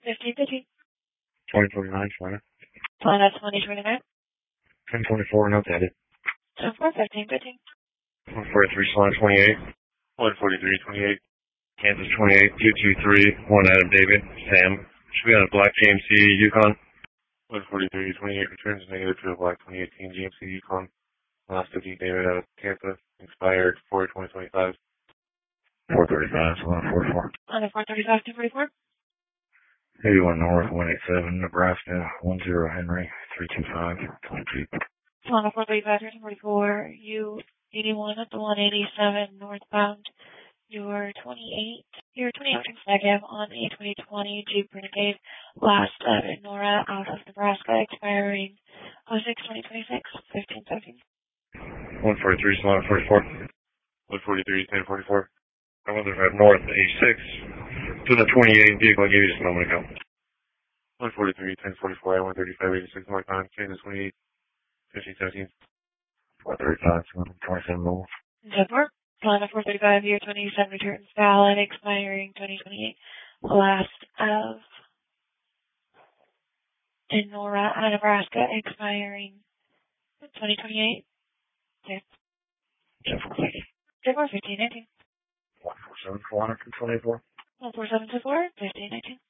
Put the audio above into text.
1515. 2029, Florida. Florida 2029. 1024, note added. 1515. 143, Solana 28. 143, 28. Kansas 28, 223, 1 Adam David, Sam. Should be on a black GMC Yukon. 143, 28 returns negative to a black 2018 GMC Yukon. Last 15 David out of Tampa. Expired 4/2025. 435, Solana 44. On the 435 244. 81 North, 187, Nebraska, 10 Henry, 325, 22. On the 435 244. You 81 at the 187 northbound. Your 28 negative on a 2020 Jeep Renegade, last of Nora out of Nebraska, expiring 06/2026, 1517. 143, Solana 44. 143, 1044. I wonder if I have North 86 to the 28 vehicle I gave you just a moment ago. 143, 1044, 135, 86 North on Kansas 28, 1517. 435, 27 move. Zipper. On the 435 year 27 returns valid, expiring 2028. Last of Nora out of Nebraska, expiring 2028. Zipper 1519. 147, 424. 14724, 1519.